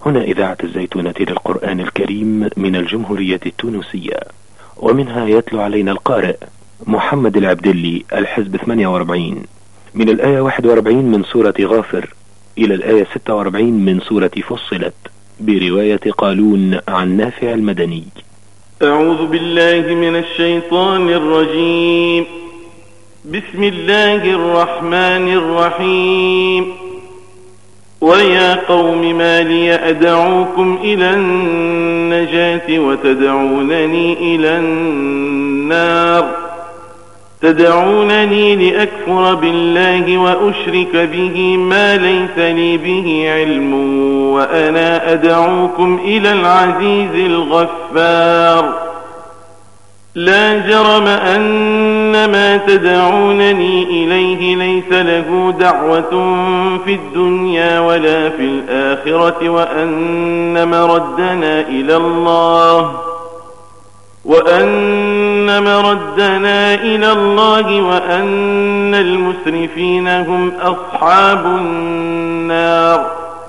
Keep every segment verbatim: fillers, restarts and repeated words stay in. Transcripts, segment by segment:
هنا إذاعة الزيتونة للقرآن الكريم من الجمهورية التونسية، ومنها يتلو علينا القارئ محمد العبدلي الحزب ثمانية وأربعين من الآية واحد وأربعين من سورة غافر إلى الآية ستة وأربعين من سورة فصلت، برواية قالون عن نافع المدني. أعوذ بالله من الشيطان الرجيم. بسم الله الرحمن الرحيم. ويا قوم ما لي أدعوكم إلى النجاة وتدعونني إلى النار تدعونني لأكفر بالله وأشرك به ما ليس لي به علم وأنا أدعوكم إلى العزيز الغفار. لا جرم أن ما تدعونني إليه ليس له دعوة في الدنيا ولا في الآخرة وأن مردنا إلى الله وأن مردنا إلى الله وأن المسرفين هم أصحاب النار.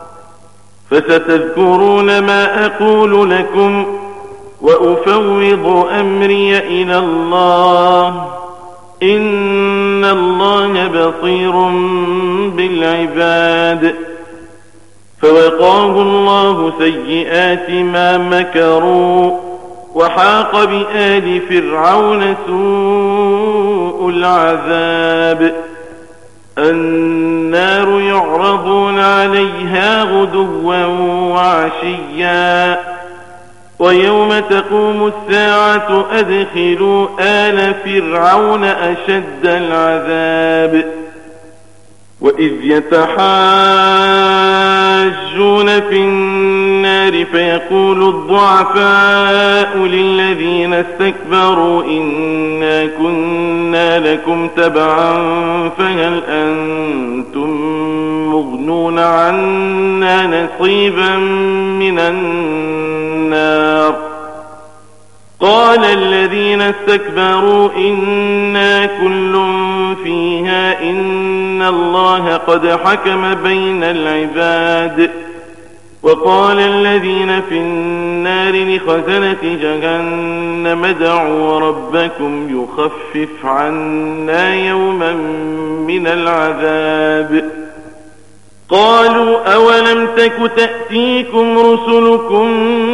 فستذكرون ما أقول لكم وأفوض أمري إلى الله إن الله بصير بالعباد. فوقاه الله سيئات ما مكروا وحاق بآل فرعون سوء العذاب. النار يعرضون عليها غدوا وعشيا ويوم تقوم الساعة أدخلوا آل فرعون أشد العذاب. وإذ يتحاجون في النار فيقول الضعفاء للذين استكبروا إنا كنا لكم تبعا فهل أنتم مغنون عنا نصيبا من النار. قال الذين استكبروا إنا كل فيها إن الله قد حكم بين العباد. وقال الذين في النار لخزنة جهنم ادعوا ربكم يخفف عنا يوما من العذاب. قالوا أولم تك تأتيكم رسلكم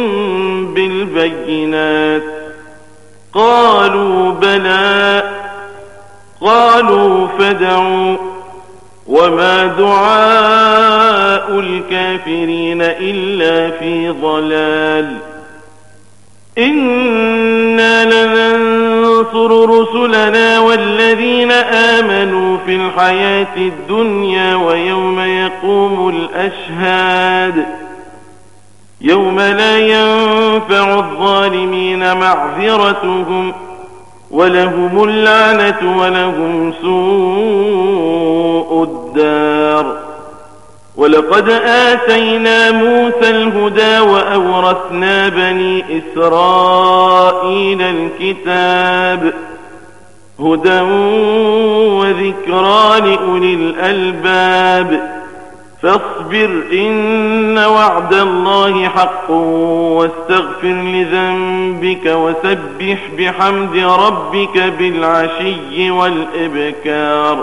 بالبينات قالوا بلى قالوا فادعوا وما دعاء الكافرين إلا في ضلال. إنا لننصر رسلنا والذين آمنوا في الحياة الدنيا ويوم يقوم الأشهاد يوم لا ينفع الظالمين معذرتهم ولهم اللعنة ولهم سوء الدار. ولقد آتينا موسى الهدى وأورثنا بني إسرائيل الكتاب هدى وذكرى لأولي الألباب. فاصبر إن وعد الله حق واستغفر لذنبك وسبح بحمد ربك بالعشي والإبكار.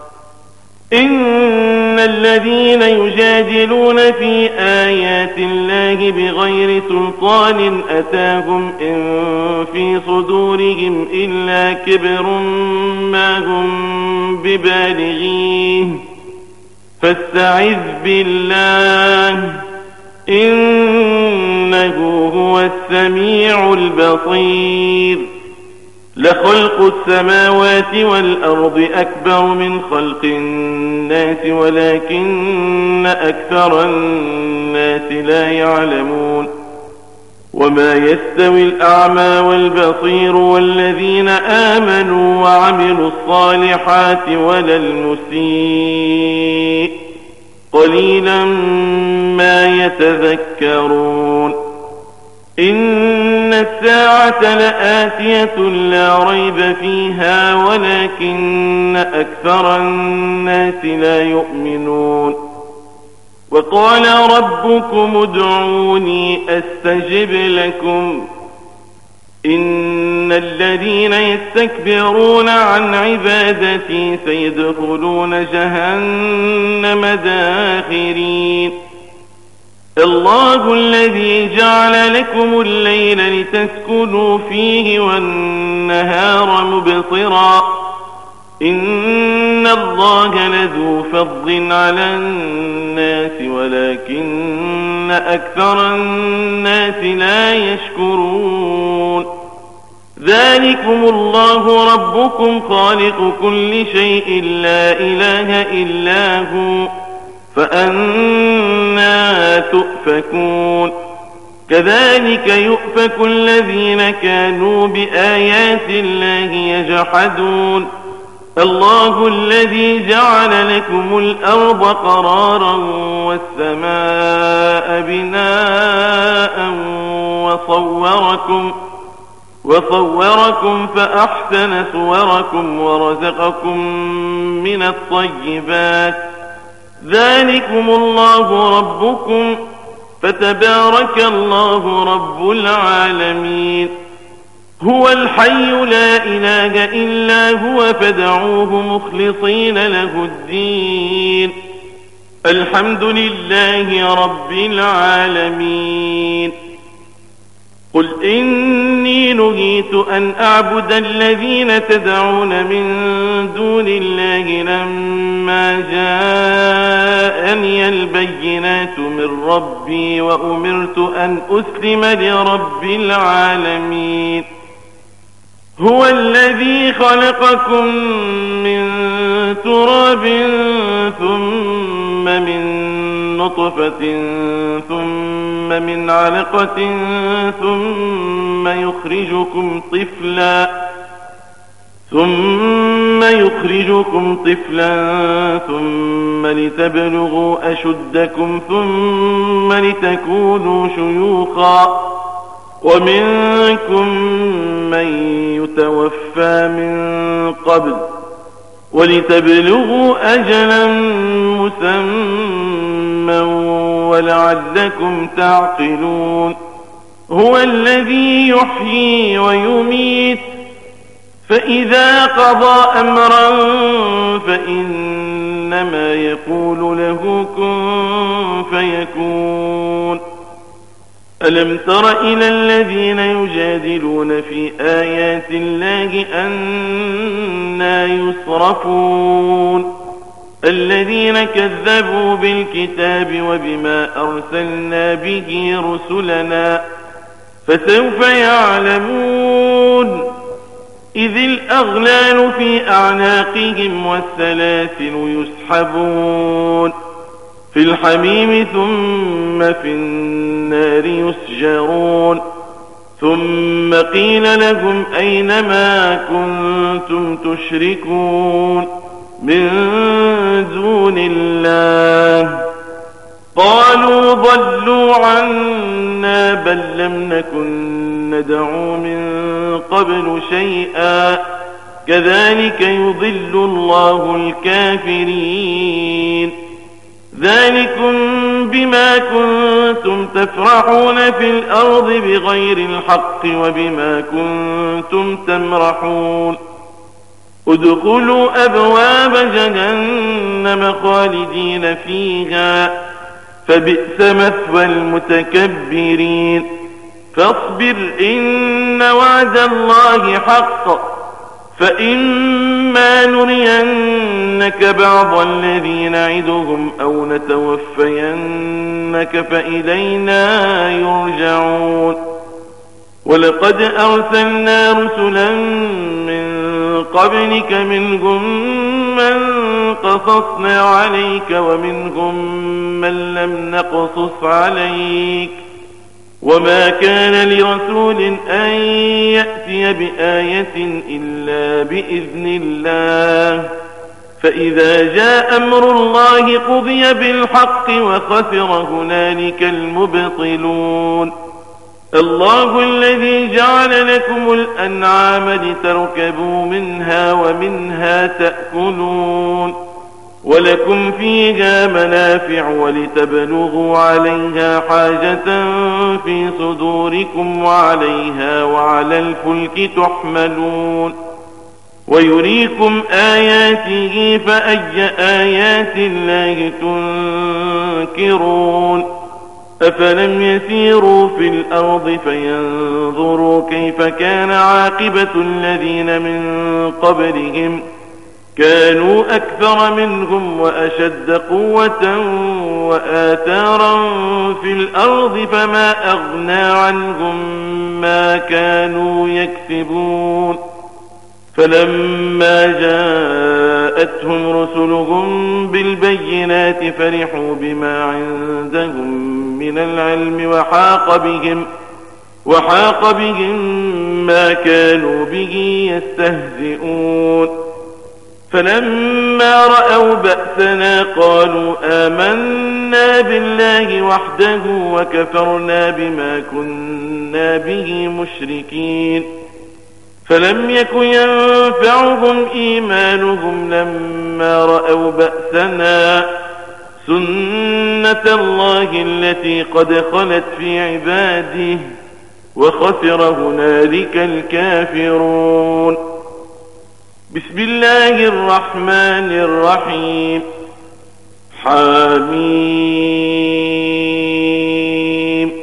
إن الذين يجادلون في آيات الله بغير سلطان أتاهم إن في صدورهم إلا كبر ما هم ببالغيه فاستعذ بالله إنه هو السميع البصير. لخلق السماوات والأرض أكبر من خلق الناس ولكن أكثر الناس لا يعلمون. وما يستوي الأعمى والبصير والذين آمنوا وعملوا الصالحات ولا المسيء قليلا ما يتذكرون. إن الساعة لآتية لا ريب فيها ولكن أكثر الناس لا يؤمنون. وقال ربكم ادعوني أستجب لكم إن الذين يستكبرون عن عبادتي سيدخلون جهنم داخرين الله الذي جعل لكم الليل لتسكنوا فيه والنهار مبصرا إن الله لذو فضل على الناس ولكن أكثر الناس لا يشكرون ذلكم الله ربكم خالق كل شيء لا إله إلا هو فأنا تؤفكون كذلك يؤفك الذين كانوا بآيات الله يجحدون الله الذي جعل لكم الأرض قرارا والسماء بناء وصوركم وصوركم فأحسن صوركم ورزقكم من الطيبات ذلكم الله ربكم فتبارك الله رب العالمين هو الحي لا إله إلا هو فادعوه مخلصين له الدين الحمد لله رب العالمين قل إني نهيت أن أعبد الذين تدعون من دون الله لما جاءني البينات من ربي وأمرت أن أسلم لرب العالمين هو الذي خلقكم من تراب ثم من نطفة ثم من علقة ثم يخرجكم طفلا ثم يخرجكم طفلا ثم لتبلغوا أشدكم ثم لتكونوا شيوخا ومنكم من يتوفى من قبل ولتبلغوا أجلا مسمى ولعلكم تعقلون هو الذي يحيي ويميت فإذا قضى أمرا فإنما يقول له كن فيكون ألم تر إلى الذين يجادلون في آيات الله أنى يصرفون الذين كذبوا بالكتاب وبما أرسلنا به رسلنا فسوف يعلمون إذ الأغلال في أعناقهم والسلاسل يسحبون في الحميم ثم في النار يسجرون ثم قيل لهم أين ما كنتم تشركون من دون الله قالوا ضلوا عنا بل لم نكن ندعو من قبل شيئا كذلك يضل الله الكافرين ذلكم بما كنتم تفرحون في الأرض بغير الحق وبما كنتم تمرحون ادخلوا أبواب جهنم خالدين فيها فبئس مثوى المتكبرين فاصبر إن وعد الله حق فإما نرينك بعض الذي نعدهم أو نتوفينك فإلينا يرجعون ولقد أرسلنا رسلا من قبلك منهم من قصصنا عليك ومنهم من لم نقصص عليك وما كان لرسول أن يأتي بآية إلا بإذن الله فإذا جاء أمر الله قضي بالحق وخسر هنالك المبطلون الله الذي جعل لكم الأنعام لتركبوا منها ومنها تأكلون ولكم فيها منافع ولتبلغوا عليها حاجة في صدوركم وعليها وعلى الفلك تحملون ويريكم آياته فأي آيات الله تنكرون أفلم يسيروا في الأرض فينظروا كيف كان عاقبة الذين من قبلهم كانوا أكثر منهم وأشد قوة وآثارا في الأرض فما أغنى عنهم ما كانوا يكسبون فلما جاءتهم رسلهم بالبينات فرحوا بما عندهم من العلم وحاق بهم وحاق بهم ما كانوا به يستهزئون فلما رأوا بأسنا قالوا آمنا بالله وحده وكفرنا بما كنا به مشركين فلم يك ينفعهم إيمانهم لما رأوا بأسنا سنة الله التي قد خلت في عباده وخسر هنالك الكافرون. بسم الله الرحمن الرحيم. حميم.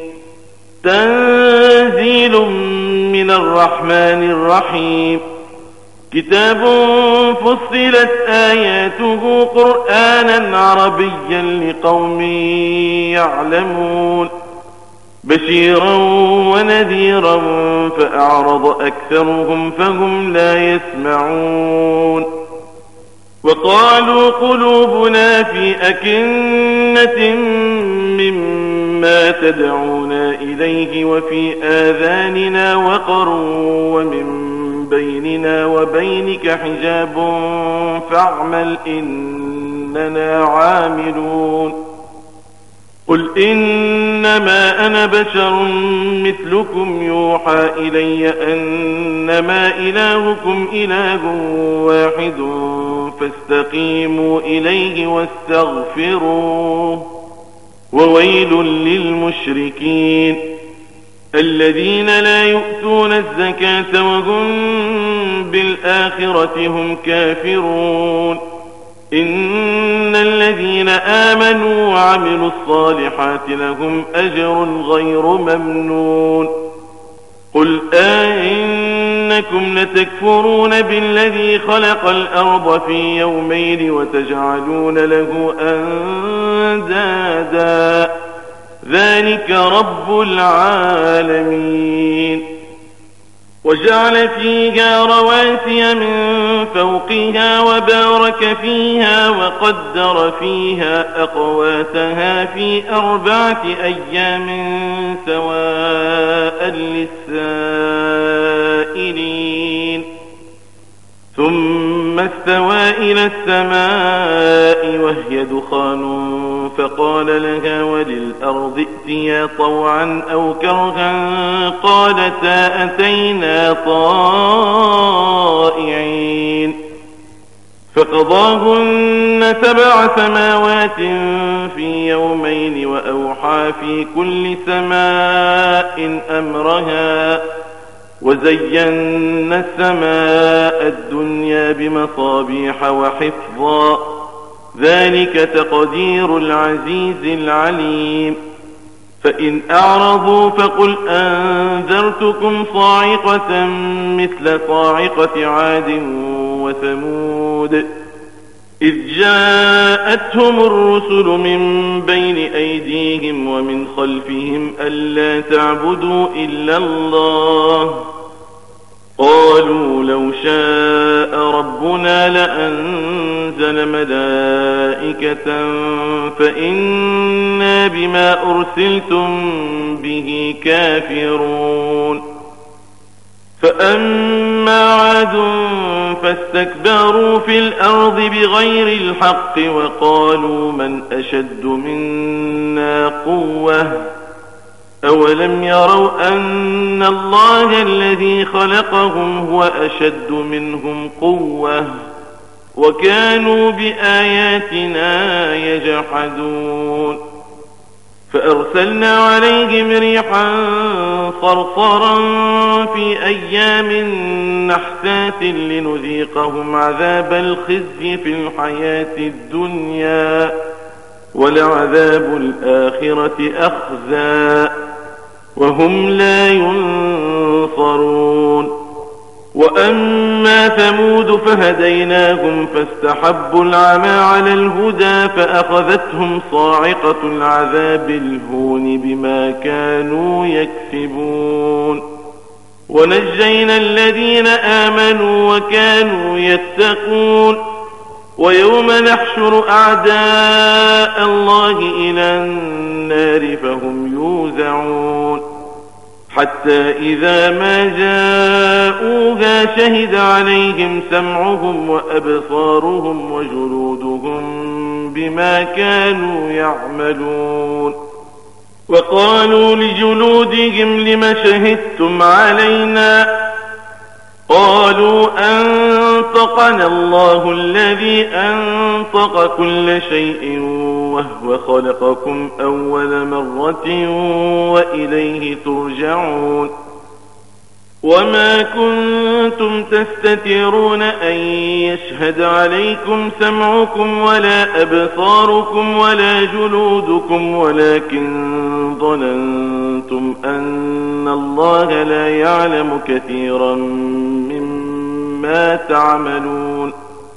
تنزيل من الرحمن الرحيم. كتاب فصلت آياته قرآنا عربيا لقوم يعلمون بشيرا ونذيرا فأعرض أكثرهم فهم لا يسمعون وقالوا قلوبنا في أكنة مما تدعونا إليه وفي آذاننا وقر ومن بيننا وبينك حجاب فاعمل إننا عاملون قل إنما أنا بشر مثلكم يوحى إلي أنما إلهكم إله واحد فاستقيموا إليه واستغفروه وويل للمشركين الذين لا يؤتون الزكاة وهم بالآخرة هم كافرون إن الذين آمنوا وعملوا الصالحات لهم أجر غير ممنون قل أئنكم لتكفرون بالذي خلق الأرض في يومين وتجعلون له أندادا ذلك رب العالمين وجعل فيها رواسي من فوقها وبارك فيها وقدر فيها أقواتها في أربعة أيام سواء للسائلين ثم استوى إلى السماء وهي دخان فقال لها وللأرض ائتيا طوعا أو كرها قالتا أتينا طائعين فقضاهن سبع سماوات في يومين وأوحى في كل سماء أمرها وزينا السماء الدنيا بمصابيح وحفظا ذلك تقدير العزيز العليم فإن أعرضوا فقل أنذرتكم صاعقة مثل صاعقة عاد وثمود إذ جاءتهم الرسل من بين أيديهم ومن خلفهم ألا تعبدوا إلا الله قالوا لو شاء ربنا لأنزل ملائكة فإنا بما أرسلتم به كافرون فأما عاد فاستكبروا في الأرض بغير الحق وقالوا من أشد منا قوة أولم يروا أن الله الذي خلقهم هو أشد منهم قوة وكانوا بآياتنا يجحدون فأرسلنا عليهم ريحا صرصرا في أيام نحسات لنذيقهم عذاب الخزي في الحياة الدنيا ولعذاب الآخرة أخزى وهم لا ينصرون. وأما ثمود فهديناهم فاستحبوا العمى على الهدى فأخذتهم صاعقة العذاب الهون بما كانوا يكسبون. ونجينا الذين آمنوا وكانوا يتقون. ويوم نحشر أعداء الله إلى النار فهم يوزعون حتى إذا ما جاءوها شهد عليهم سمعهم وأبصارهم وجلودهم بما كانوا يعملون. وقالوا لجلودهم لم شهدتم علينا قالوا أنطقنا الله الذي أنطق كل شيء وهو خلقكم أول مرة وإليه ترجعون. وما كنتم تستترون أن يشهد عليكم سمعكم ولا أبصاركم ولا جلودكم ولكن ظننتم أن الله لا يعلم كثيرا مما تعملون.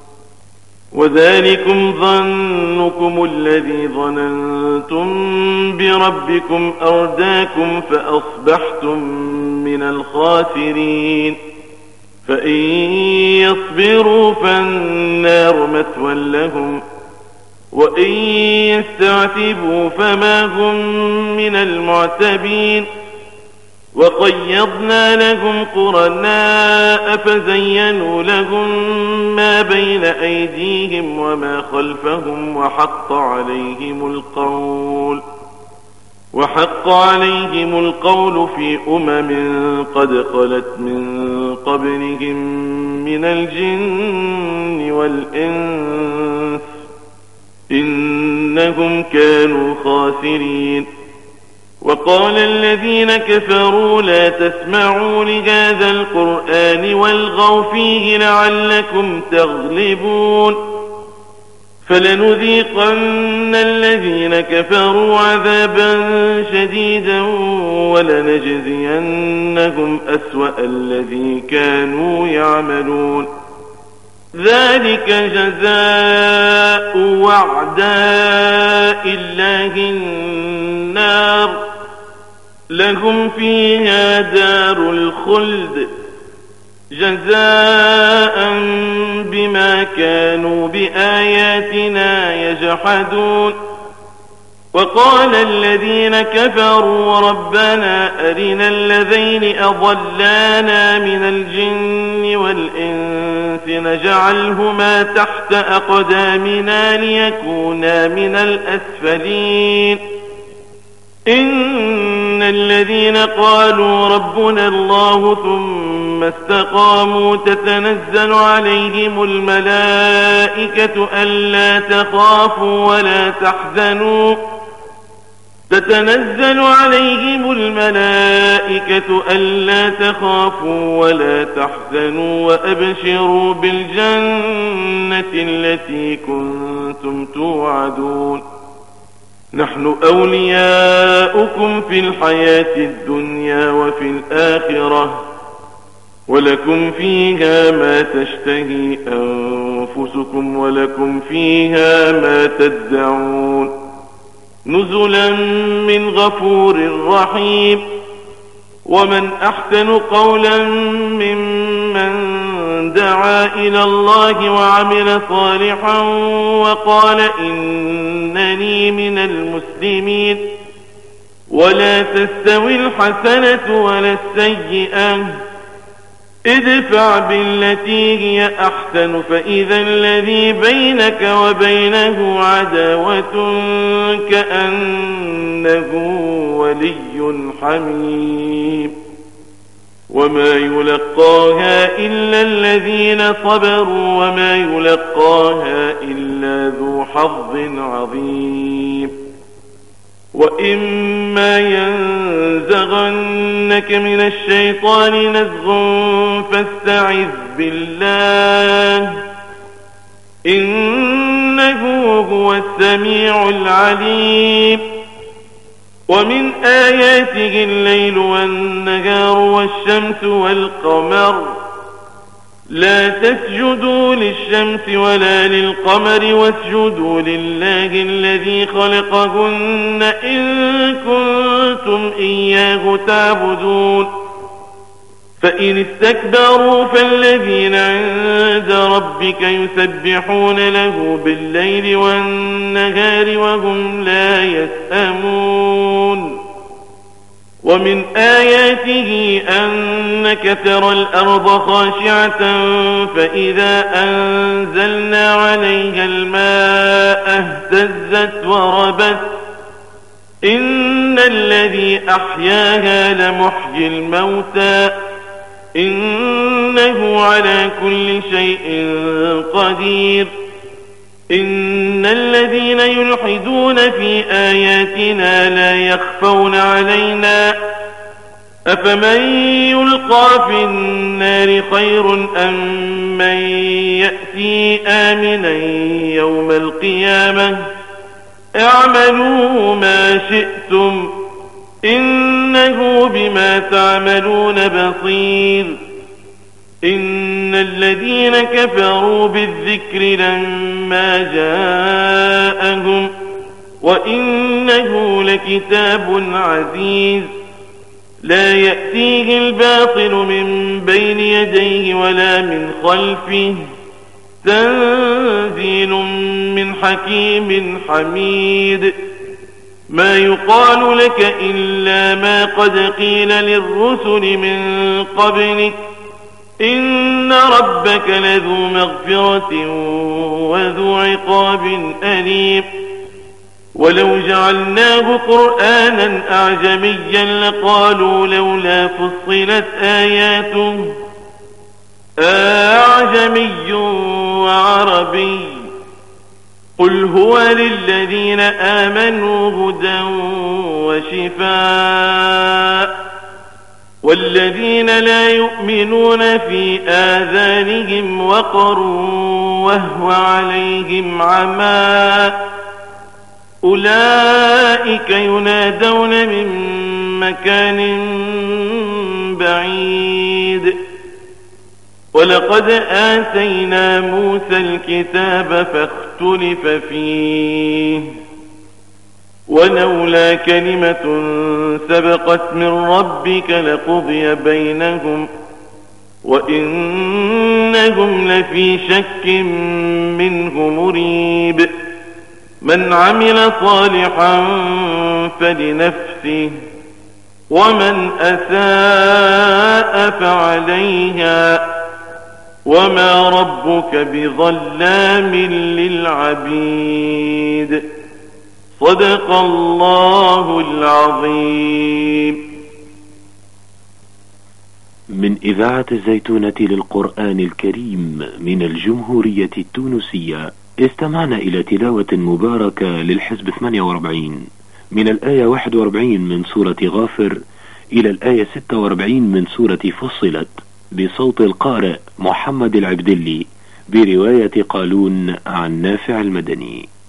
وذلكم ظنكم الذي ظننتم بربكم أرداكم فأصبحتم من الخاسرين. فإن يصبروا فالنار مثوى لهم وإن يستعتبوا فما هم من المعتبين. وقيضنا لهم قرناء فزينوا لهم ما بين أيديهم وما خلفهم وحق عليهم القول وحق عليهم القول في أمم قد خلت من قبلهم من الجن والإنس إنهم كانوا خاسرين. وقال الذين كفروا لا تسمعوا لهذا القرآن والغوا فيه لعلكم تغلبون. فلنذيقن الذين كفروا عذابا شديدا ولنجزينهم أسوأ الذي كانوا يعملون. ذلك جزاء وعداء الله النار لهم فيها دار الخلد جزاء بما كانوا بآياتنا يجحدون. وقال الذين كفروا ربنا أرنا الذين أضلانا من الجن والإنس نجعلهما تحت أقدامنا ليكونا من الأسفلين. إن الذين قالوا ربنا الله ثم استقاموا تتنزل عليهم الملائكة ألا تخافوا ولا تحزنوا تتنزل عليهم الملائكة ألا تخافوا ولا تحزنوا وأبشروا بالجنة التي كنتم توعدون. نحن أولياؤكم في الحياة الدنيا وفي الآخرة ولكم فيها ما تشتهي أنفسكم ولكم فيها ما تدعون نزلا من غفور رحيم. ومن أحسن قولا ممن دعا إلى الله وعمل صالحا وقال إنني من المسلمين. ولا تستوي الحسنة ولا السيئة ادفع بالتي هي أحسن فإذا الذي بينك وبينه عداوة كأنه ولي حميم. وما يلقاها إلا الذين صبروا وما يلقاها إلا ذو حظ عظيم. وإما ينزغنك من الشيطان نزغ فاستعذ بالله إنه هو السميع العليم. ومن آياته الليل والنهار والشمس والقمر لا تسجدوا للشمس ولا للقمر واسجدوا لله الذي خلقهن إن كنتم إياه تعبدون. فإن استكبروا فالذين عند ربك يسبحون له بالليل والنهار وهم لا يسأمون. ومن آياته أنك ترى الأرض خاشعة فإذا أنزلنا عليها الماء اهتزت وربت إن الذي أحياها لمحيي الموتى إنه على كل شيء قدير. إن الذين يلحدون في آياتنا لا يخفون علينا أفمن يلقى في النار خير أم من يأتي آمنا يوم القيامة اعملوا ما شئتم إنه بما تعملون بصير. إن الذين كفروا بالذكر لما جاءهم وإنه لكتاب عزيز لا يأتيه الباطل من بين يديه ولا من خلفه تنزيل من حكيم حميد. ما يقال لك إلا ما قد قيل للرسل من قبلك إن ربك لذو مغفرة وذو عقاب أليم. ولو جعلناه قرآنا أعجميا لقالوا لولا فصلت آياته أعجمي وعربي قل هو للذين آمنوا هدى وشفاء والذين لا يؤمنون في آذانهم وقر وهو عليهم عمى أولئك ينادون من مكان بعيد. ولقد آتينا موسى الكتاب فاختلف فيه ولولا كلمة سبقت من ربك لقضي بينهم وإنهم لفي شك منه مريب. من عمل صالحا فلنفسه ومن أساء فعليها وما ربك بظلام للعبيد. صدق الله العظيم. من إذاعة الزيتونة للقرآن الكريم من الجمهورية التونسية استمعنا إلى تلاوة مباركة للحزب ثمانية وأربعين من الآية واحد وأربعين من سورة غافر إلى الآية ستة وأربعين من سورة فصلت بصوت القارئ محمد العبدلي برواية قالون عن نافع المدني.